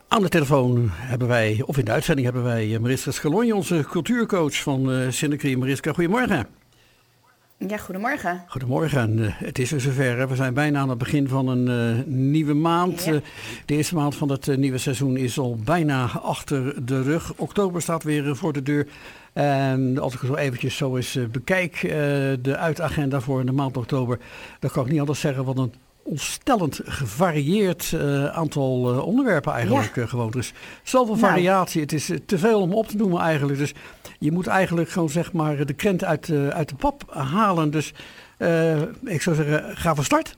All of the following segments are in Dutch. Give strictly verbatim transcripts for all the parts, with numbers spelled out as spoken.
Aan de telefoon hebben wij, of in de uitzending hebben wij Mariska Scalonje, onze cultuurcoach van uh, Synergy. Mariska, goedemorgen. Ja, goedemorgen. Goedemorgen. Uh, het is er zover. Hè? We zijn bijna aan het begin van een uh, nieuwe maand. Ja. Uh, de eerste maand van het uh, nieuwe seizoen is al bijna achter de rug. Oktober staat weer uh, voor de deur. En als ik het zo eventjes zo eens uh, bekijk, uh, de uitagenda voor de maand oktober, dan kan ik niet anders zeggen wat een ontstellend gevarieerd uh, aantal uh, onderwerpen eigenlijk ja. uh, gewoon. Dus zoveel nou. variatie, het is uh, te veel om op te noemen eigenlijk. Dus je moet eigenlijk gewoon zeg maar de krent uit, uh, uit de pap halen. Dus uh, ik zou zeggen, ga van start.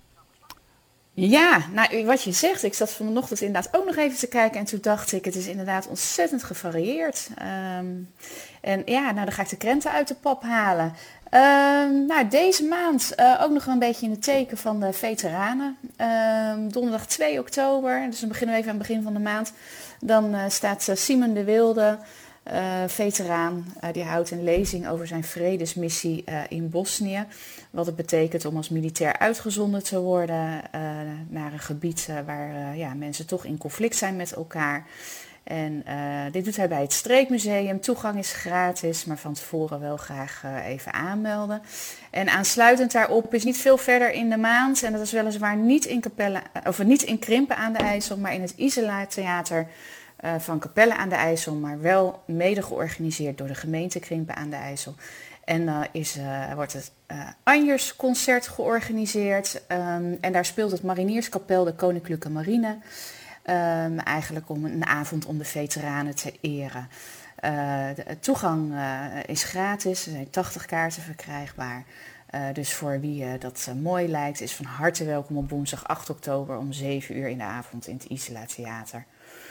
Ja, nou wat je zegt, ik zat vanochtend inderdaad ook nog even te kijken en toen dacht ik, het is inderdaad ontzettend gevarieerd. Um, en ja, nou dan ga ik de krenten uit de pap halen. Uh, nou, deze maand uh, ook nog een beetje in het teken van de veteranen. Uh, donderdag twee oktober, dus dan beginnen we even aan het begin van de maand. Dan uh, staat uh, Simon de Wilde, uh, veteraan, uh, die houdt een lezing over zijn vredesmissie uh, in Bosnië. Wat het betekent om als militair uitgezonden te worden uh, naar een gebied uh, waar uh, ja, mensen toch in conflict zijn met elkaar. En uh, dit doet hij bij het Streekmuseum. Toegang is gratis, maar van tevoren wel graag uh, even aanmelden. En aansluitend daarop is niet veel verder in de maand. En dat is weliswaar niet in, Capelle, of niet in Krimpen aan de IJssel, maar in het Isola Theater uh, van Capelle aan de IJssel. Maar wel mede georganiseerd door de gemeente Krimpen aan de IJssel. En uh, is, uh, wordt het uh, Anjers-concert georganiseerd. Um, en daar speelt het Marinierskapel de Koninklijke Marine. Um, eigenlijk om een avond om de veteranen te eren. Uh, de toegang uh, is gratis, er zijn tachtig kaarten verkrijgbaar. Uh, dus voor wie uh, dat uh, mooi lijkt, is van harte welkom op woensdag acht oktober om zeven uur in de avond in het Isola Theater.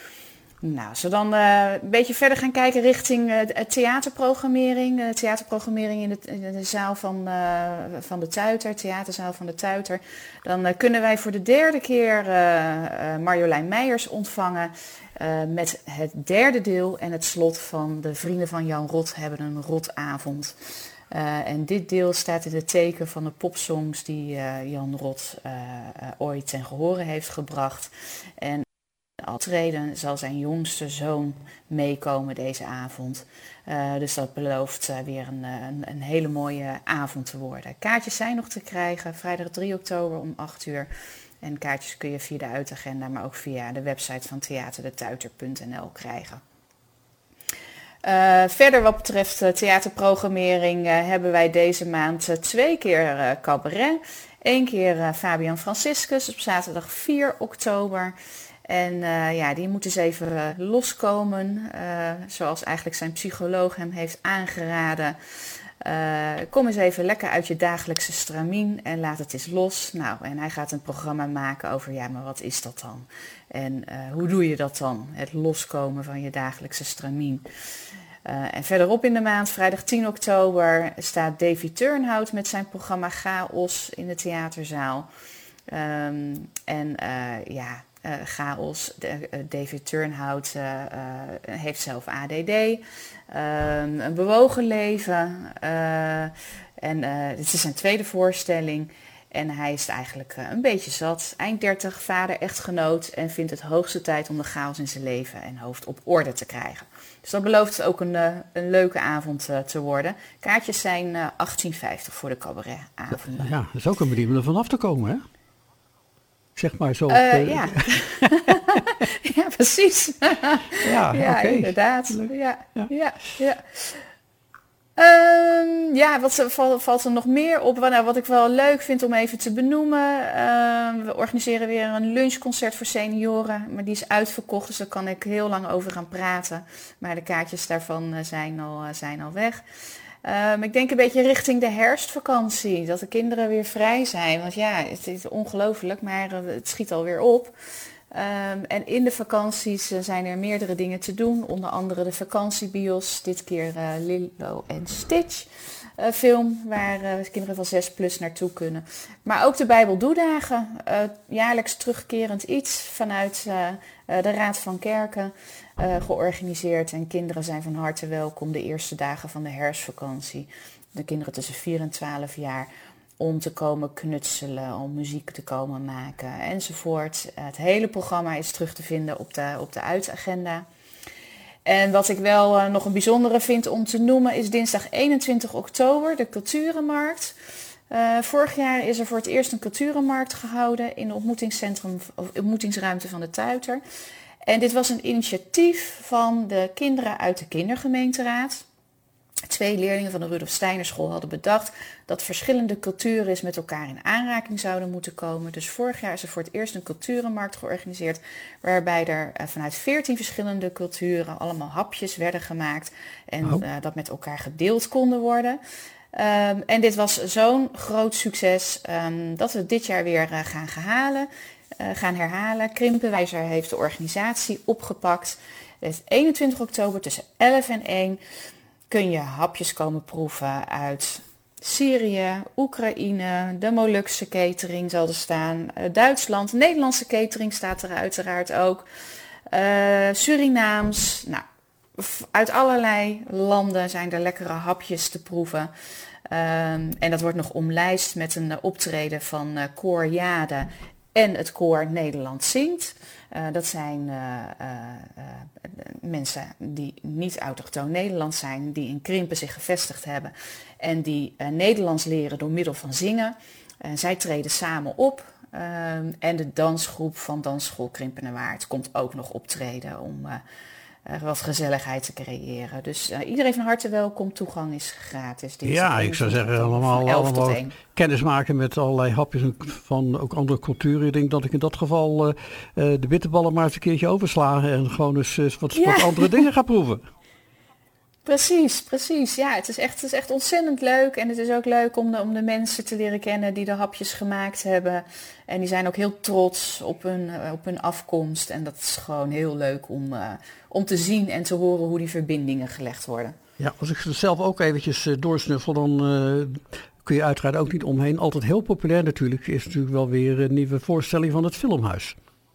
Nou, als we dan uh, een beetje verder gaan kijken richting uh, theaterprogrammering. Uh, theaterprogrammering in de, in de zaal van, uh, van de Tuiter, theaterzaal van de Tuiter. Dan uh, kunnen wij voor de derde keer uh, uh, Marjolein Meijers ontvangen uh, met het derde deel en het slot van de Vrienden van Jan Rot hebben een rotavond. Uh, en dit deel staat in het teken van de popsongs die uh, Jan Rot uh, uh, ooit ten gehore heeft gebracht. En optreden zal zijn jongste zoon meekomen deze avond. Uh, dus dat belooft uh, weer een, een, een hele mooie avond te worden. Kaartjes zijn nog te krijgen, vrijdag drie oktober om acht uur. En kaartjes kun je via de uitagenda, maar ook via de website van theaterdetuiter punt n l krijgen. Uh, verder wat betreft uh, theaterprogrammering uh, hebben wij deze maand uh, twee keer uh, cabaret. Eén keer uh, Fabian Franciscus op zaterdag vier oktober. En uh, ja, die moet eens even uh, loskomen, uh, zoals eigenlijk zijn psycholoog hem heeft aangeraden. Uh, kom eens even lekker uit je dagelijkse stramien en laat het eens los. Nou, en hij gaat een programma maken over, ja, maar wat is dat dan? En uh, hoe doe je dat dan? Het loskomen van je dagelijkse stramien. Uh, en verderop in de maand, vrijdag tien oktober, staat Davy Turnhout met zijn programma Chaos in de theaterzaal. Um, en uh, ja... Uh, chaos. De, uh, David Turnhout uh, uh, heeft zelf A D D, uh, een bewogen leven uh, en uh, dit is zijn tweede voorstelling en hij is eigenlijk uh, een beetje zat, eind dertig, vader, echtgenoot en vindt het hoogste tijd om de chaos in zijn leven en hoofd op orde te krijgen. Dus dat belooft ook een, uh, een leuke avond uh, te worden. Kaartjes zijn uh, achttien vijftig voor de cabaretavonden. Ja, dat is ook een manier om er vanaf te komen, hè? Zeg maar zo. Uh, uh, ja. Ja, precies. Ja, ja okay. Inderdaad. Ja, ja, ja. ja. Um, ja, wat valt, valt er nog meer op? Nou, wat ik wel leuk vind om even te benoemen. Uh, we organiseren weer een lunchconcert voor senioren. Maar die is uitverkocht, dus daar kan ik heel lang over gaan praten. Maar de kaartjes daarvan zijn al, zijn al weg. Um, ik denk een beetje richting de herfstvakantie, dat de kinderen weer vrij zijn. Want ja, het is ongelooflijk, maar het schiet alweer op. Um, en in de vakanties uh, zijn er meerdere dingen te doen. Onder andere de vakantiebios, dit keer uh, Lilo en Stitch uh, film, waar uh, kinderen van zes plus naartoe kunnen. Maar ook de Bijbeldoedagen, uh, jaarlijks terugkerend iets vanuit uh, uh, de Raad van Kerken. Uh, georganiseerd en kinderen zijn van harte welkom de eerste dagen van de herfstvakantie. De kinderen tussen vier en twaalf jaar om te komen knutselen, om muziek te komen maken enzovoort. Het hele programma is terug te vinden op de, op de uitagenda. En wat ik wel uh, nog een bijzondere vind om te noemen is dinsdag eenentwintig oktober, de Culturenmarkt. Uh, vorig jaar is er voor het eerst een Culturenmarkt gehouden in het ontmoetingscentrum, of ontmoetingsruimte van de Tuiter. En dit was een initiatief van de kinderen uit de kindergemeenteraad. Twee leerlingen van de Rudolf Steinerschool hadden bedacht dat verschillende culturen met elkaar in aanraking zouden moeten komen. Dus vorig jaar is er voor het eerst een culturenmarkt georganiseerd, waarbij er uh, vanuit veertien verschillende culturen allemaal hapjes werden gemaakt en oh. uh, dat met elkaar gedeeld konden worden. Um, en dit was zo'n groot succes um, dat we het dit jaar weer uh, gaan, gehalen, uh, gaan herhalen. Krimpenwijzer heeft de organisatie opgepakt. Dus eenentwintig oktober tussen elf en één kun je hapjes komen proeven uit Syrië, Oekraïne, de Molukse catering zal er staan, uh, Duitsland, Nederlandse catering staat er uiteraard ook, uh, Surinaams, nou, uit allerlei landen zijn er lekkere hapjes te proeven. Um, en dat wordt nog omlijst met een uh, optreden van uh, Koor Jade en het koor Nederland Zingt. Uh, dat zijn uh, uh, uh, mensen die niet autochtoon Nederlands zijn, die in Krimpen zich gevestigd hebben en die uh, Nederlands leren door middel van zingen. Uh, zij treden samen op. Uh, en de dansgroep van Dansschool Krimpenerwaard komt ook nog optreden om uh, uh, wat gezelligheid te creëren. Dus uh, iedereen van harte welkom, toegang is gratis. Ja, ik zou zeggen allemaal, allemaal kennis maken met allerlei hapjes van ook andere culturen. Ik denk dat ik in dat geval uh, uh, de bitterballen maar eens een keertje oversla en gewoon eens uh, wat, ja. wat andere dingen ga proeven. Precies, precies. Ja, het is echt, het is echt ontzettend leuk. En het is ook leuk om de, om de mensen te leren kennen die de hapjes gemaakt hebben. En die zijn ook heel trots op hun, op hun afkomst. En dat is gewoon heel leuk om, uh, om te zien en te horen hoe die verbindingen gelegd worden. Ja, als ik ze zelf ook eventjes uh, doorsnuffel, dan uh, kun je uiteraard ook niet omheen. Altijd heel populair natuurlijk is natuurlijk wel weer een nieuwe voorstelling van het Filmhuis.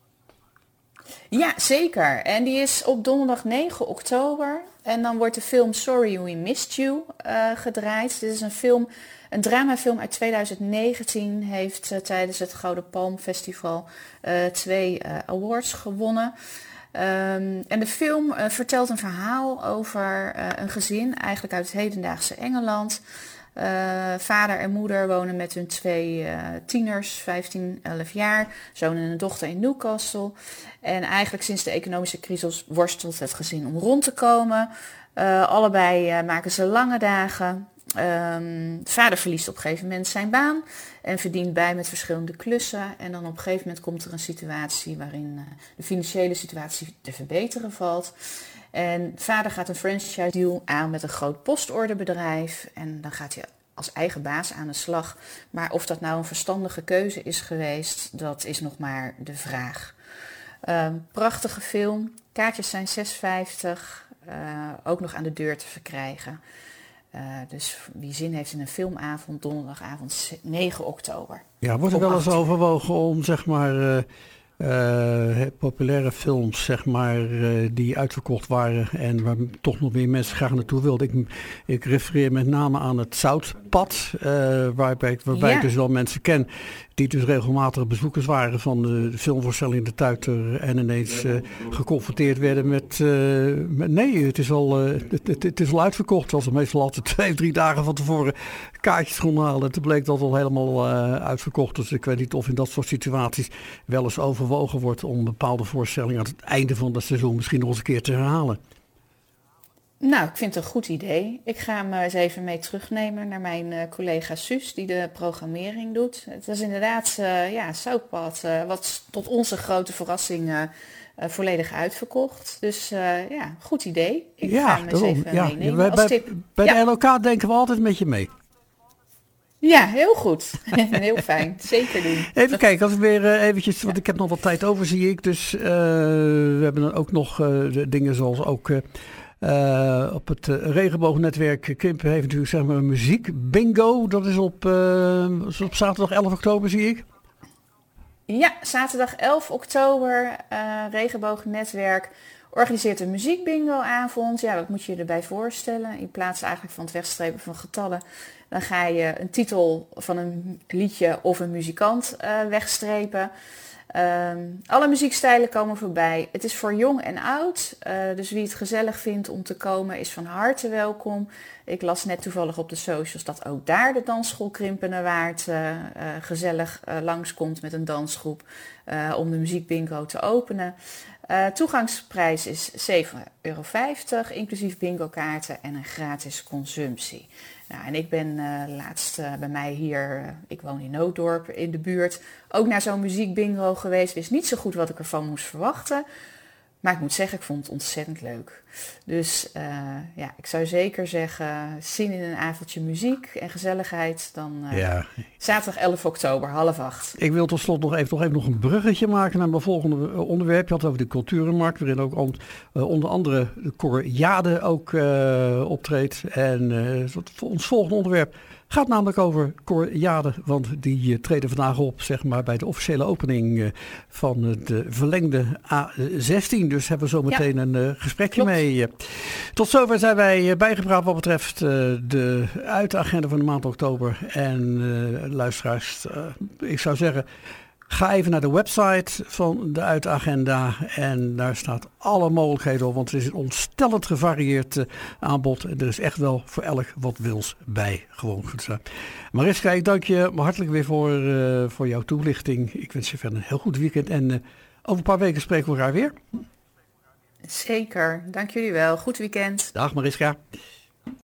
Ja, zeker. En die is op donderdag negen oktober. En dan wordt de film Sorry We Missed You uh, gedraaid. Dit is een film, een dramafilm uit twintig negentien. Heeft uh, tijdens het Gouden Palm Festival uh, twee uh, awards gewonnen. Um, en de film uh, vertelt een verhaal over uh, een gezin, eigenlijk uit het hedendaagse Engeland. Uh, vader en moeder wonen met hun twee uh, tieners, vijftien, elf jaar, zoon en een dochter in Newcastle. En eigenlijk sinds de economische crisis worstelt het gezin om rond te komen. Uh, allebei uh, maken ze lange dagen. Um, vader verliest op een gegeven moment zijn baan en verdient bij met verschillende klussen. En dan op een gegeven moment komt er een situatie waarin uh, de financiële situatie te verbeteren valt. En vader gaat een franchise deal aan met een groot postorderbedrijf. En dan gaat hij als eigen baas aan de slag. Maar of dat nou een verstandige keuze is geweest, dat is nog maar de vraag. Um, prachtige film. Kaartjes zijn zes vijftig. Uh, ook nog aan de deur te verkrijgen. Uh, dus wie zin heeft in een filmavond, donderdagavond negen oktober. Ja, wordt er wel eens overwogen om zeg maar Uh... Uh, populaire films, zeg maar, uh, die uitverkocht waren en waar toch nog meer mensen graag naartoe wilden. Ik, ik refereer met name aan het Zoutpad, uh, waarbij, waarbij ja. ik dus wel mensen ken die dus regelmatig bezoekers waren van de, de filmvoorstelling De Tuiter en ineens uh, geconfronteerd werden met, uh, met nee, het is al, uh, het, het, het is al uitverkocht. Als ze meestal altijd twee, drie dagen van tevoren kaartjes konden halen. Toen bleek dat al helemaal uh, uitverkocht. Dus ik weet niet of in dat soort situaties wel eens overwogen wordt om bepaalde voorstellingen aan het einde van het seizoen misschien nog eens een keer te herhalen. Nou, ik vind het een goed idee. Ik ga hem eens even mee terugnemen naar mijn uh, collega Suus, die de programmering doet. Het is inderdaad, uh, ja, Zoutpad, uh, wat tot onze grote verrassing uh, uh, volledig uitverkocht. Dus uh, ja, goed idee. Ik ja, ga hem eens even ja. meenemen Bij, als tip. bij ja. de L O K denken we altijd met je mee. Ja, heel goed. Heel fijn. Zeker doen. Even kijken, als ik weer uh, eventjes, want ik heb nog wat tijd over, zie ik. Dus uh, we hebben dan ook nog uh, de dingen zoals ook Uh, Uh, op het uh, regenboognetwerk Krimpen heeft natuurlijk zeg maar een muziek bingo. Dat is op, uh, op zaterdag elf oktober, zie ik. Ja, zaterdag elf oktober, uh, Regenboognetwerk organiseert een muziekbingo-avond. Ja, wat moet je je erbij voorstellen? In plaats eigenlijk van het wegstrepen van getallen, dan ga je een titel van een liedje of een muzikant uh, wegstrepen. Um, alle muziekstijlen komen voorbij. Het is voor jong en oud, uh, dus wie het gezellig vindt om te komen is van harte welkom. Ik las net toevallig op de socials dat ook daar de dansschool Krimpenerwaard uh, uh, gezellig uh, langskomt met een dansgroep uh, om de muziekbingo te openen. Uh, toegangsprijs is zeven euro vijftig, inclusief bingo-kaarten en een gratis consumptie. Nou, en ik ben uh, laatst uh, bij mij hier, uh, ik woon in Nooddorp in de buurt, ook naar zo'n muziekbingo geweest. Wist niet zo goed wat ik ervan moest verwachten. Maar ik moet zeggen, ik vond het ontzettend leuk. Dus uh, ja, ik zou zeker zeggen, zin in een avondje muziek en gezelligheid. Dan uh, ja. Zaterdag elf oktober, half acht. Ik wil tot slot nog even, nog even nog een bruggetje maken naar mijn volgende onderwerp. Je had het over de culturenmarkt, waarin ook on, uh, onder andere de Cor Jade ook uh, optreedt. En uh, ons volgende onderwerp gaat namelijk over Cor Jade, want die uh, treden vandaag op, zeg maar, bij de officiële opening uh, van de verlengde A zestien. Dus hebben we zo meteen ja. een uh, gesprekje Klopt. mee. Uh, tot zover zijn wij uh, bijgepraat wat betreft uh, de uitagenda van de maand oktober. En uh, luisteraars, uh, ik zou zeggen, ga even naar de website van de uitagenda en daar staat alle mogelijkheden op, want het is een ontstellend gevarieerd uh, aanbod. En er is echt wel voor elk wat wils bij. Gewoon goed zo. Mariska, ik dank je hartelijk weer voor, uh, voor jouw toelichting. Ik wens je verder een heel goed weekend en uh, over een paar weken spreken we elkaar weer. Zeker, dank jullie wel. Goed weekend. Dag Mariska.